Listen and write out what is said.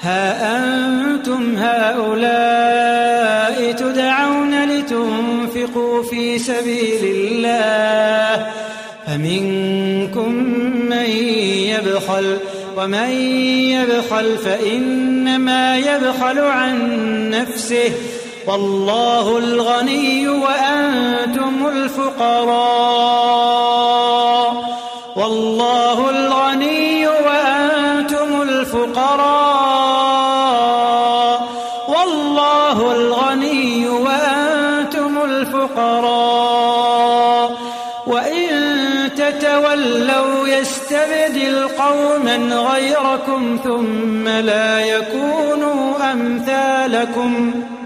ها أنتم هؤلاء تدعون لتنفقوا في سبيل الله فمنكم من يبخل ومن يبخل فإنما يبخل عن نفسه والله الغني وأنتم الفقراء والله الغني وأنتم الفقراء والله الغني وأنتم الفقراء وإن تتولوا يستبدل قوما غيركم ثم لا يكونوا أمثالكم